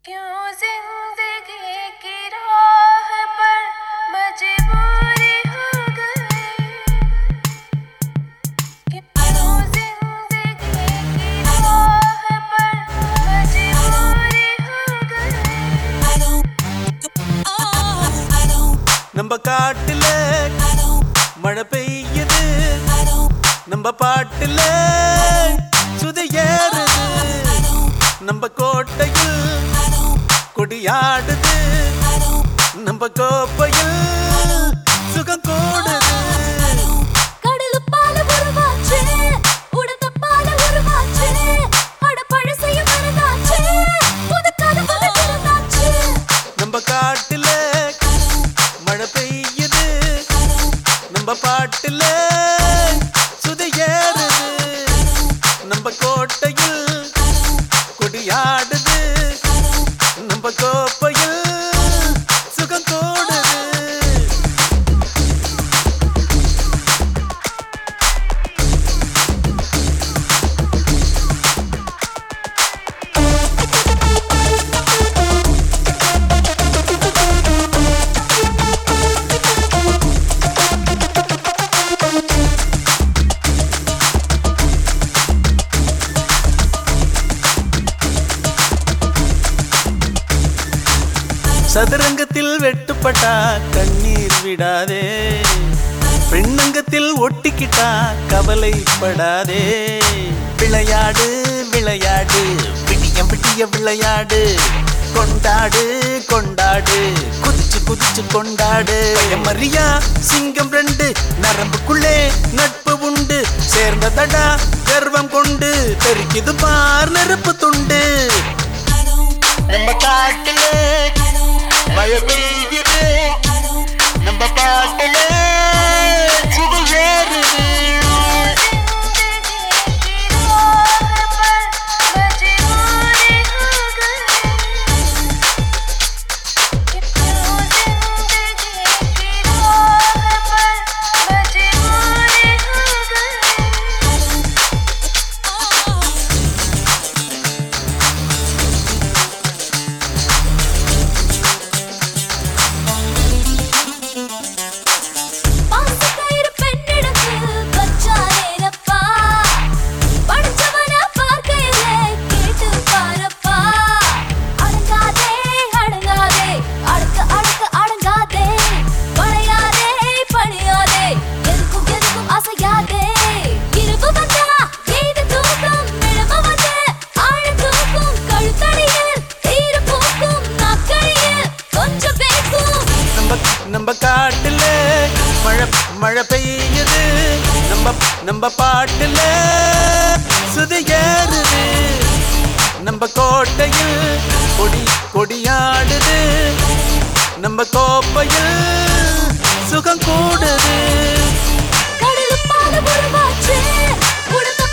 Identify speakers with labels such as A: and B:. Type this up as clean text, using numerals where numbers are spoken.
A: क्यों जिंदगी की राह पर मजबूरी हो गई क्यों जिंदगी की राह पर मजबूरी हो गई
B: நம்ம காட்டுல மழை பெய்யுது நம்ம பாட்டுல சுதையேறுது நம்ம கோட்டையில் கொடியாடுது நம்ம கோப்பையில் சுகம் கூடுது நம்ம காட்டுல மழை பெய்யுது நம்ம பாட்டுல சுதையேறுது நம்ம கோட்டையில் கொடியாடுது நம்ம கோப்பையில் சுகம் கூடுது சதுரங்கத்தில் வெட்டுப்பட்டா கண்ணீர் விடாதே பெண்ணங்கத்தில் ஒட்டிக்கிட்டா கவலைப்படாதே விளையாடு விளையாடு விடிய விடிய விளையாடு கொண்டாடு கொண்டாடு குதிச்சு குதிச்சு கொண்டாடு மரியா சிங்கம் ரெண்டு நரம்புக்குள்ளே நட்பு உண்டு சேர்ந்ததடா கர்வம் கொண்டு தெரிக்குது பார் நெருப்பு துண்டு நம்ம காட்டிலே மழை பெய்யுது நம்ம பாட்டுல சுதையேறுது நம்ம காட்டுல மழை பெய்யுது நம்ம பாட்டுல சுதையேறுது நம்ம கோட்டையில் கொடியாடுது நம்ம கோப்பையில் சுகம் கூடுது